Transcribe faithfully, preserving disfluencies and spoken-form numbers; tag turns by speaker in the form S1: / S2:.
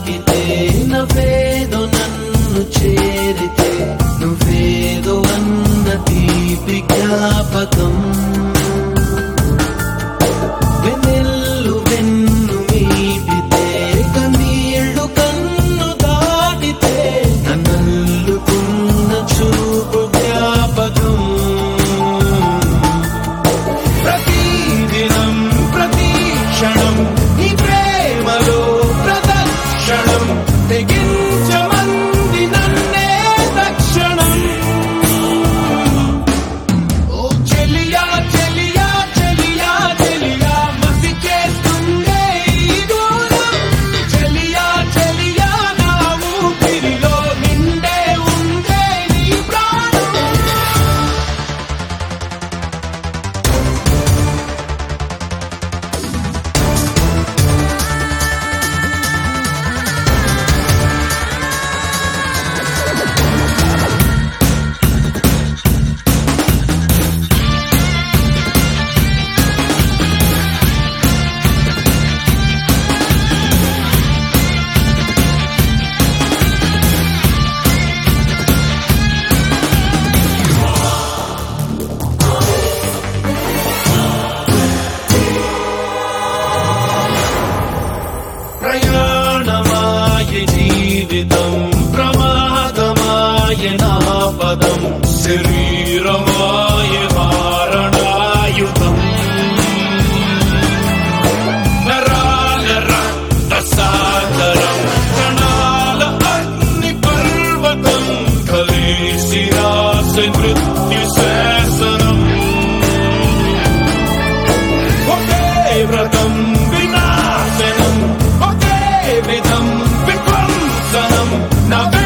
S1: తాకితే నవ్వేదో నన్ను చేరితే నువ్వేదో అన్న తీపి జ్ఞాపకం వెన్నెల్లు వెన్ను మీటితే కన్నీళ్లు కన్ను దాటితే నన్నల్లుకున్న చూపు జ్ఞాపకం ప్రతిదినం ప్రతి క్షణం నీ ప్రేమలో ప్రదక్షిణం తెగించమంది నన్నే తక్షణం ఓ చెలియా చెలియా చెలియా చెలియా మసి చేస్తుందే ఈ దూరం చెలియా చెలియా నా ఊపిరిలో నిండే ఉందే నీ ప్రాణం ప్రయాణమాయ జీవితం ప్రమాదమాయ నా పదం శరీరమాయ మారణాయుధం నరాల రక్త సాగరం కణాల అగ్ని పర్వతం కలిసి రాసే మృత్యు శాసనం ఒకే వ్రతం వినాశనం ఒకే విధం విధ్వంసనం నా